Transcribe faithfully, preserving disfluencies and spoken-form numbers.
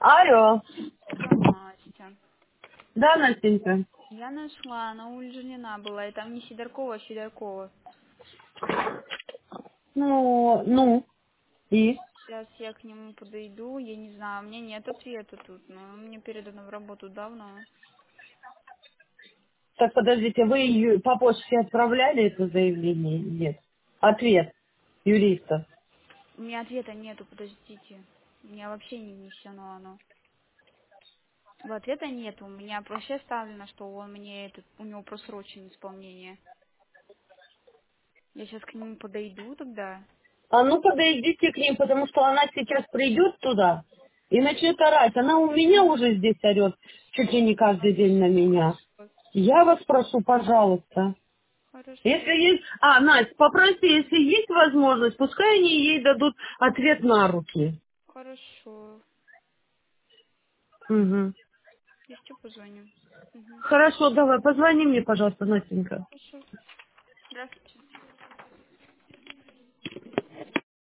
Алло. Да, Настя. Да, Настенька? Я нашла, на улице Женина была, и там не Сидоркова, а Сидоркова. Ну, ну, и? Сейчас я к нему подойду, я не знаю, у меня нет ответа тут, но он мне передано в работу давно. Так, подождите, вы ю- по почте отправляли это заявление? Нет. Ответ юриста. У меня ответа нету, подождите. У меня вообще не внесено оно. В ответа нету, у меня вообще ставлено, что он мне этот, у него просрочено исполнение. Я сейчас к нему подойду тогда. А ну подойдите к ним, потому что она сейчас придет туда и начнет орать. Она у меня уже здесь орет чуть ли не каждый день на меня. Хорошо, Я вас прошу, пожалуйста. Если хорошо, есть... А, Настя, попроси, если есть возможность, пускай они ей дадут ответ на руки. хорошо. Угу. Еще позвоню. Угу. Хорошо, давай, позвони мне, пожалуйста, Настенька. Хорошо. Здравствуйте.